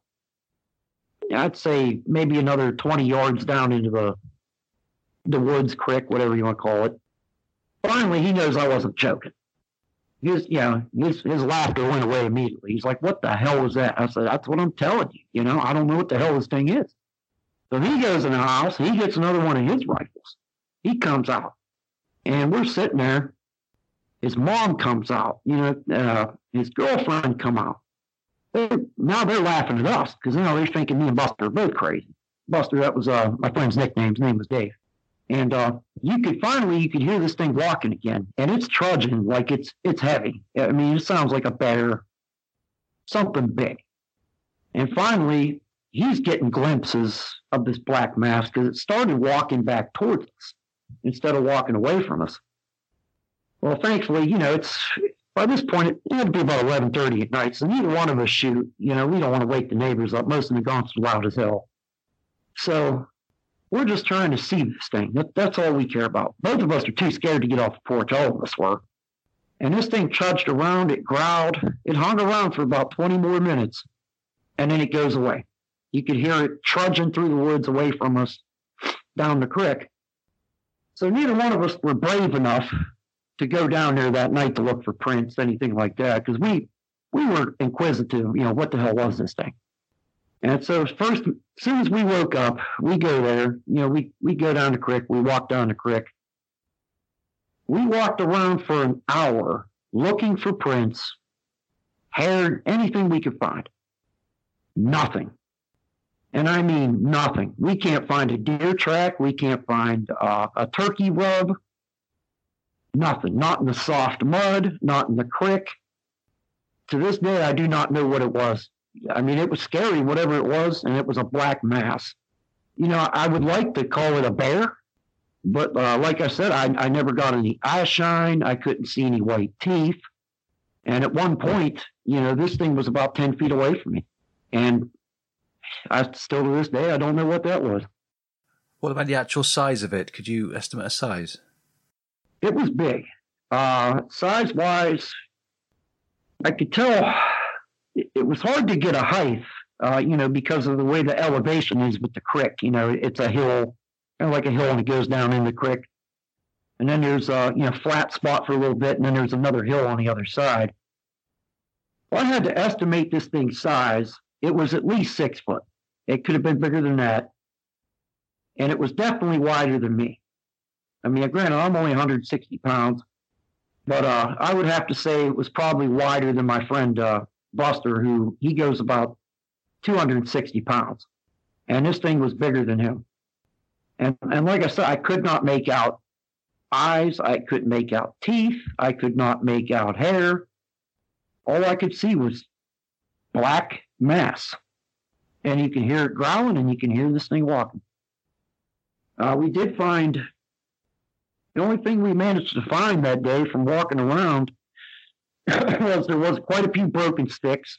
I'd say, maybe another twenty yards down into the the woods, creek, whatever you want to call it. Finally, he knows I wasn't joking. His, you know, his, his laughter went away immediately. He's like, what the hell was that? I said, that's what I'm telling you. You know, I don't know what the hell this thing is. So he goes in the house. He gets another one of his rifles. He comes out. And we're sitting there. His mom comes out. You know, uh, his girlfriend come out. They're, now they're laughing at us because now they're thinking me and Buster are both crazy. Buster, that was uh, my friend's nickname. His name was Dave. And uh, you could finally, you could hear this thing walking again. And it's trudging like it's it's heavy. I mean, it sounds like a bear, something big. And finally, he's getting glimpses of this black mass because it started walking back towards us instead of walking away from us. Well, thankfully, you know, it's by this point, it had to be about eleven thirty at night, so neither one of us shoot. You know, we don't want to wake the neighbors up. Most of them are loud as hell. So we're just trying to see this thing. That, that's all we care about. Both of us are too scared to get off the porch. All of us were. And this thing trudged around. It growled. It hung around for about twenty more minutes, and then it goes away. You could hear it trudging through the woods away from us down the creek. So neither one of us were brave enough to go down there that night to look for prints, anything like that, because we we were inquisitive. You know, what the hell was this thing? And so first, as soon as we woke up, we go there. You know, we we go down the creek. We walk down the creek. We walked around for an hour looking for prints, hair, anything we could find. Nothing. And I mean nothing. We can't find a deer track. We can't find uh, a turkey rub. Nothing. Not in the soft mud. Not in the creek. To this day, I do not know what it was. I mean, it was scary, whatever it was, and it was a black mass. You know, I would like to call it a bear, but uh, like I said, I, I never got any eye shine. I couldn't see any white teeth. And at one point, you know, this thing was about ten feet away from me. And I still to this day, I don't know what that was. What about the actual size of it? Could you estimate a size? It was big. Uh, size-wise, I could tell it, it was hard to get a height, uh, you know, because of the way the elevation is with the creek. You know, it's a hill, kind of like a hill, and it goes down in the creek. And then there's a, you know, flat spot for a little bit, and then there's another hill on the other side. Well, I had to estimate this thing's size. It was at least six foot. It could have been bigger than that. And it was definitely wider than me. I mean, granted, I'm only one hundred sixty pounds, but uh, I would have to say it was probably wider than my friend uh, Buster, who he goes about two hundred sixty pounds. And this thing was bigger than him. And, and like I said, I could not make out eyes. I couldn't make out teeth. I could not make out hair. All I could see was black mass. And you can hear it growling, and you can hear this thing walking. Uh, we did find, the only thing we managed to find that day from walking around was there was quite a few broken sticks,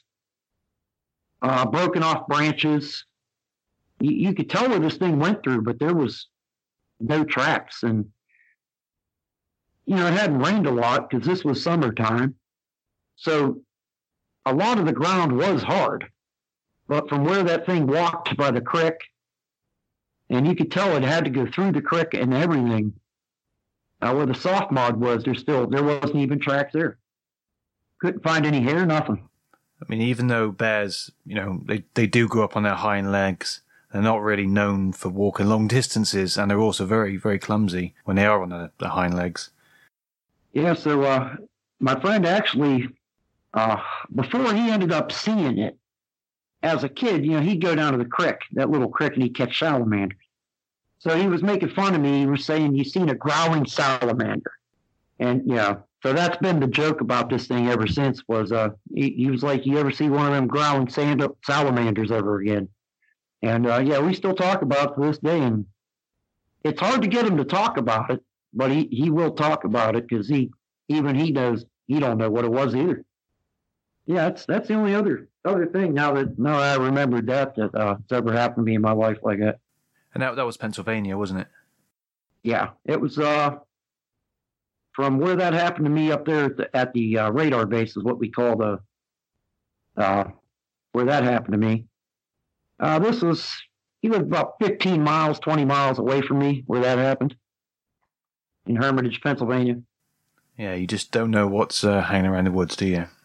uh, broken off branches. You, you could tell where this thing went through, but there was no tracks. And, you know, it hadn't rained a lot because this was summertime. So a lot of the ground was hard. But from where that thing walked by the creek, and you could tell it had to go through the creek and everything, uh, where the soft mud was, there still, there wasn't even tracks there. Couldn't find any hair, nothing. I mean, even though bears, you know, they, they do grow up on their hind legs, they're not really known for walking long distances, and they're also very, very clumsy when they are on their, their hind legs. Yeah, so uh, my friend actually uh, before he ended up seeing it, as a kid, you know, he'd go down to the creek, that little creek, and he'd catch salamanders. So he was making fun of me. He was saying, "You've seen a growling salamander." And, you know, so that's been the joke about this thing ever since was uh, he, he was like, "You ever see one of them growling sand- salamanders ever again?" And, uh, yeah, we still talk about it to this day. And it's hard to get him to talk about it, but he, he will talk about it because he, even he knows, he don't know what it was either. Yeah, that's that's the only other other thing now that now that I remembered that that uh, it's ever happened to me in my life like that. And that that was Pennsylvania, wasn't it? Yeah, it was uh, from where that happened to me up there at the, at the uh, radar base is what we call the uh, where that happened to me. Uh, this was he was about fifteen miles, twenty miles away from me where that happened in Hermitage, Pennsylvania. Yeah, you just don't know what's uh, hanging around the woods, do you?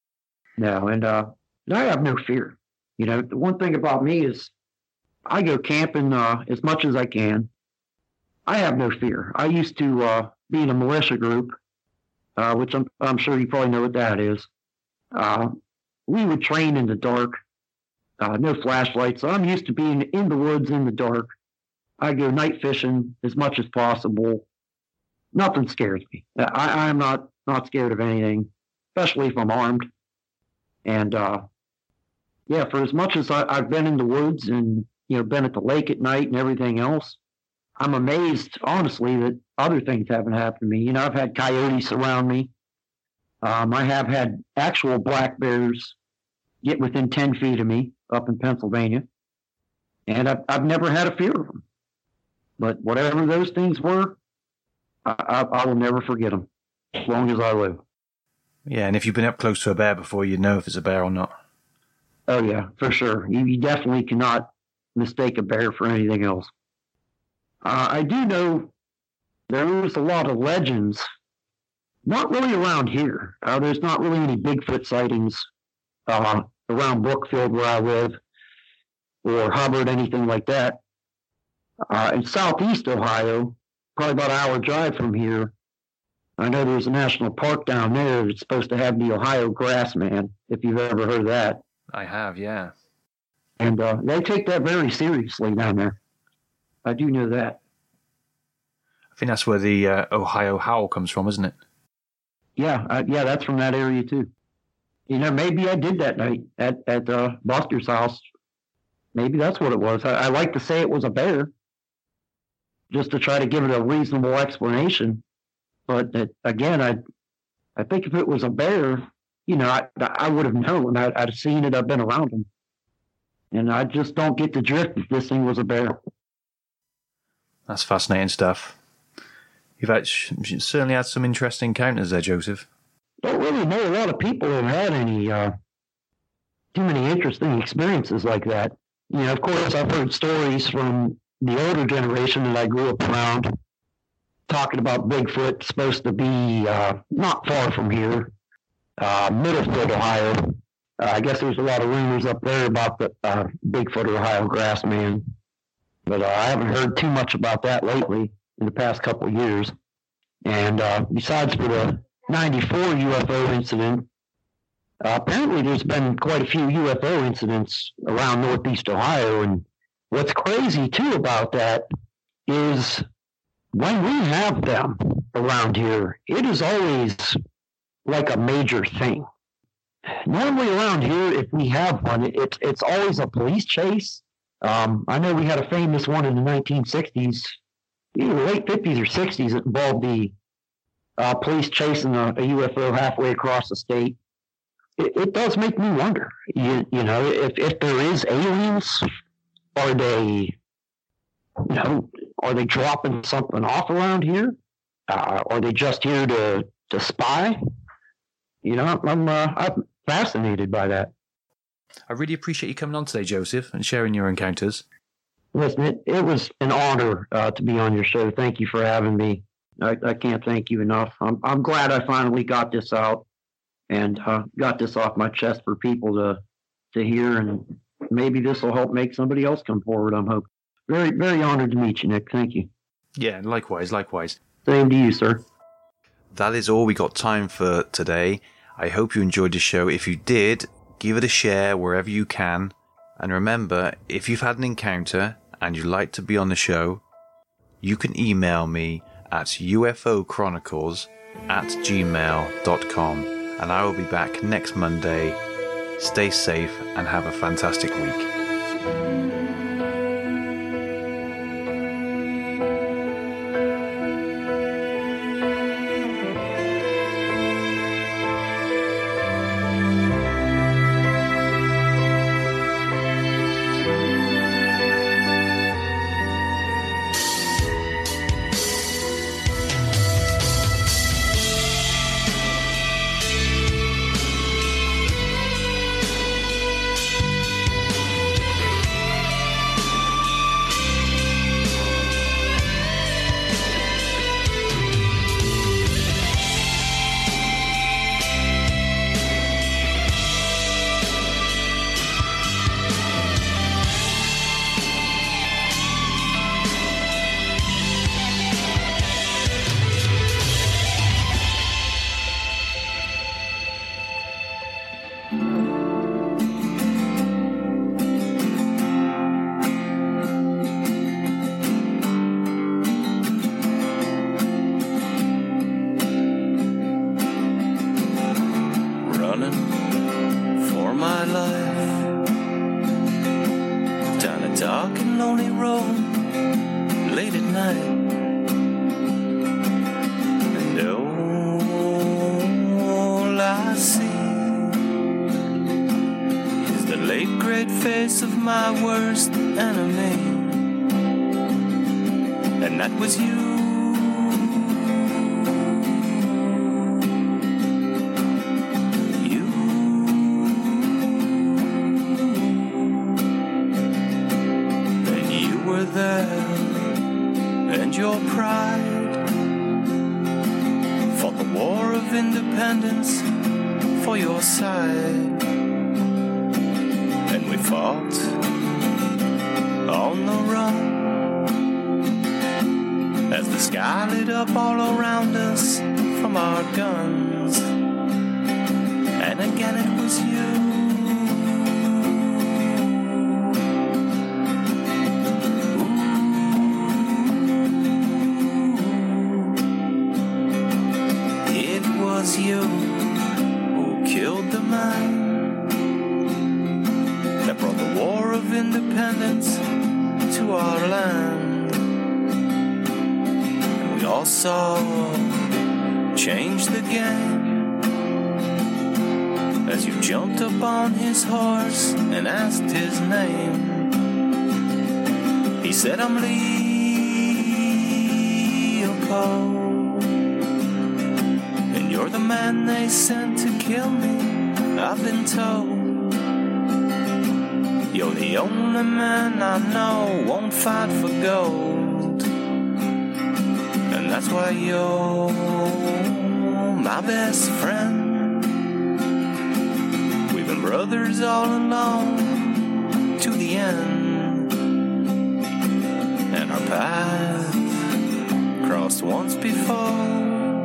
No, and uh, I have no fear. You know, the one thing about me is I go camping uh, as much as I can. I have no fear. I used to uh, be in a militia group, uh, which I'm, I'm sure you probably know what that is. Uh, we would train in the dark, uh, no flashlights. So I'm used to being in the woods in the dark. I go night fishing as much as possible. Nothing scares me. I, I'm not, not scared of anything, especially if I'm armed. And, uh, yeah, for as much as I, I've been in the woods and, you know, been at the lake at night and everything else, I'm amazed, honestly, that other things haven't happened to me. You know, I've had coyotes around me. Um, I have had actual black bears get within ten feet of me up in Pennsylvania. And I've, I've never had a fear of them. But whatever those things were, I, I, I will never forget them as long as I live. Yeah, and if you've been up close to a bear before, you know if it's a bear or not. Oh, yeah, for sure. You, you definitely cannot mistake a bear for anything else. Uh, I do know there is a lot of legends, not really around here. Uh, there's not really any Bigfoot sightings uh, around Brookfield where I live, or Hubbard, anything like that. Uh, in southeast Ohio, probably about an hour drive from here, I know there's a national park down there that's supposed to have the Ohio Grassman, if you've ever heard of that. I have, yeah. And uh, they take that very seriously down there. I do know that. I think that's where the uh, Ohio Howl comes from, isn't it? Yeah, uh, yeah, that's from that area too. You know, maybe I did that night at, at uh, Buster's house. Maybe that's what it was. I, I like to say it was a bear, just to try to give it a reasonable explanation. But that, again, I I think if it was a bear, you know, I, I would have known. I, I'd have seen it. I've been around them. And I just don't get the drift if this thing was a bear. That's fascinating stuff. You've had, certainly had some interesting encounters there, Joseph. Don't really know a lot of people who have had any, uh, too many interesting experiences like that. You know, of course, I've heard stories from the older generation that I grew up around, talking about Bigfoot, supposed to be uh, not far from here, uh, Middlefield, Ohio. Uh, I guess there's a lot of rumors up there about the uh, Bigfoot, Ohio Grassman, but uh, I haven't heard too much about that lately in the past couple of years. And uh, besides for the ninety-four U F O incident, uh, apparently there's been quite a few U F O incidents around Northeast Ohio. And what's crazy too about that is when we have them around here, it is always like a major thing. Normally around here, if we have one, it's it's always a police chase. Um, I know we had a famous one in the nineteen sixties, either late fifties or sixties, that involved the uh, police chasing a, a U F O halfway across the state. It, it does make me wonder, you, you know, if, if there is aliens, are they, you know, are they dropping something off around here? Uh, are they just here to, to spy? You know, I'm uh, I'm fascinated by that. I really appreciate you coming on today, Joseph, and sharing your encounters. Listen, it, it was an honor uh, to be on your show. Thank you for having me. I, I can't thank you enough. I'm I'm glad I finally got this out and uh, got this off my chest for people to to hear, and maybe this will help make somebody else come forward. I'm hoping. Very very honored to meet you, Nick. Thank you. Yeah, likewise, likewise. Same to you, sir. That is all we got time for today. I hope you enjoyed the show. If you did, give it a share wherever you can. And remember, if you've had an encounter and you'd like to be on the show, you can email me at ufochronicles at gmail dot com, and I will be back next Monday. Stay safe and have a fantastic week. Said I'm Leopold, and you're the man they sent to kill me. I've been told you're the only man I know won't fight for gold, and that's why you're my best friend. We've been brothers all along to the end. Our paths crossed once before.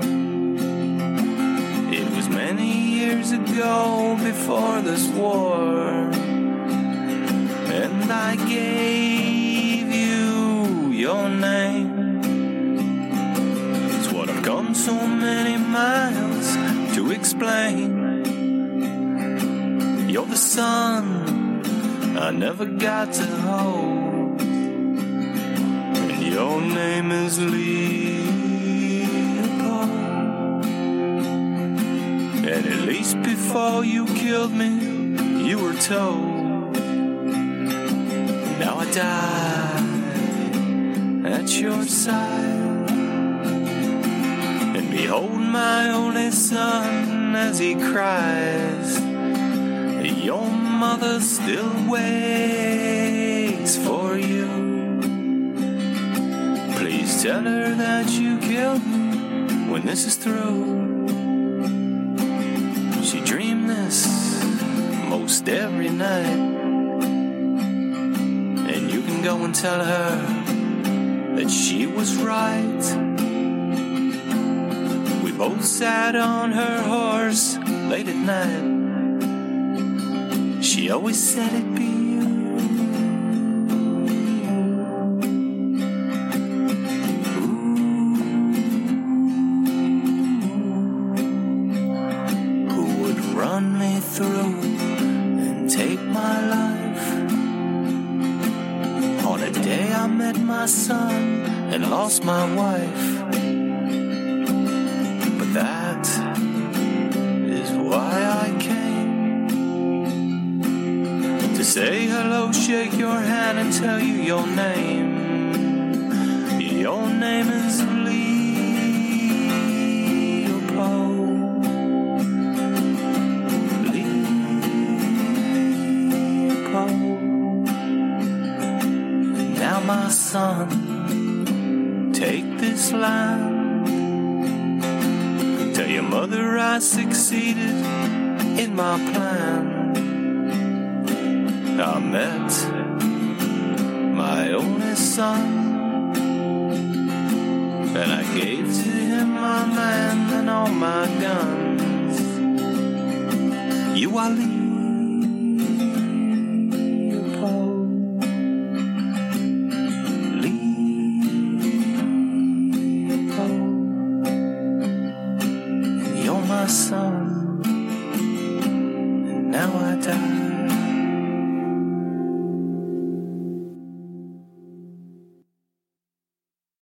It was many years ago before this war, and I gave you your name. It's what I've come so many miles to explain. You're the son I never got to hold. Your name is Leopold, and at least before you killed me, you were told. Now I die at your side, and behold my only son as he cries. Your mother still waits for you. Please tell her that you killed me when this is through. She dreamed this most every night, and you can go and tell her that she was right. We both sat on her horse late night. She always said it'd be you. Who would run me through and take my life? On a day I met my son and lost my wife. But that is why I came. To say hello, shake your hand and tell you your name. Your name is Leopold. Leopold. And now my son, take this land. Tell your mother I succeeded in my plan. I met my only son, and I gave to him my land and all my guns. You are Leopold. Leopold. And you're my son.